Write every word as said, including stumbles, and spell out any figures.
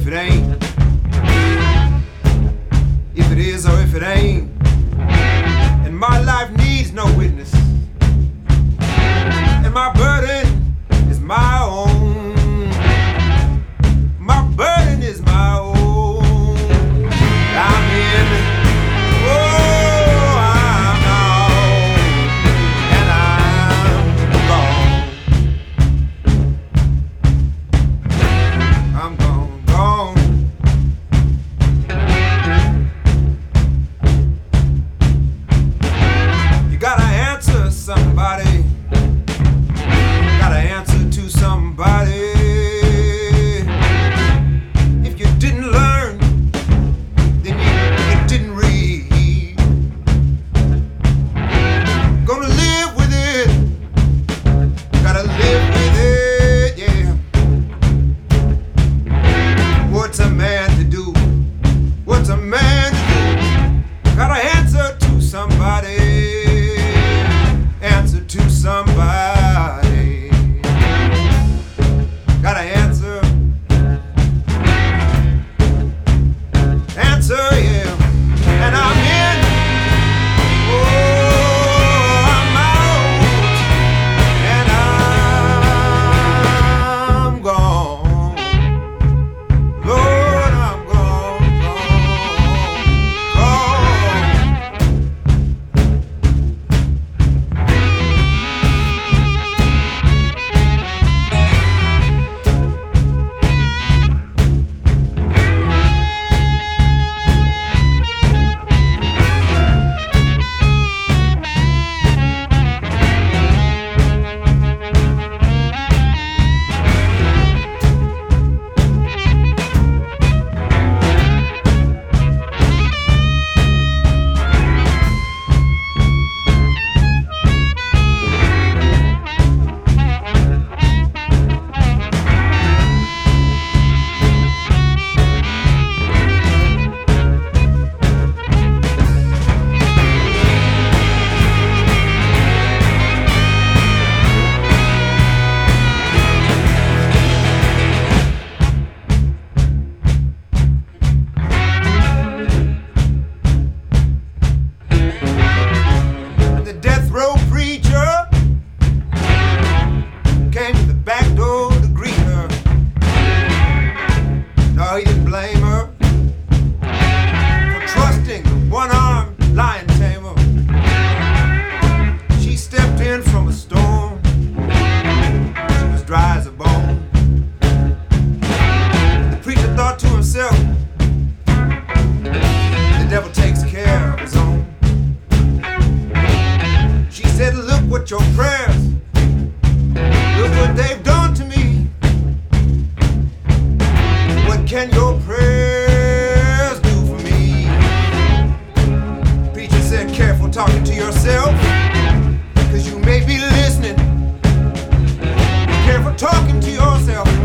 it ain't. If it is or if it ain't. And my life needs no witness. And my burden is my own. My burden is my own. I'm in. Oh, I'm out. And I'm gone. I'm gone, gone. You gotta answer somebody. Gotta answer to somebody. If you didn't learn, then you, you didn't read. Gonna live with it. Gotta live with it, yeah. What's a man to do? What's a man to do? Gotta answer to somebody. Answer to somebody. Gotta answer. Answer, yeah. And I'm in. Oh, I'm out. And I'm gone. Lord, I'm gone, with your prayers. Look what they've done to me. What can your prayers do for me? Preacher said, careful talking to yourself, cause you may be listening. Be careful talking to yourself.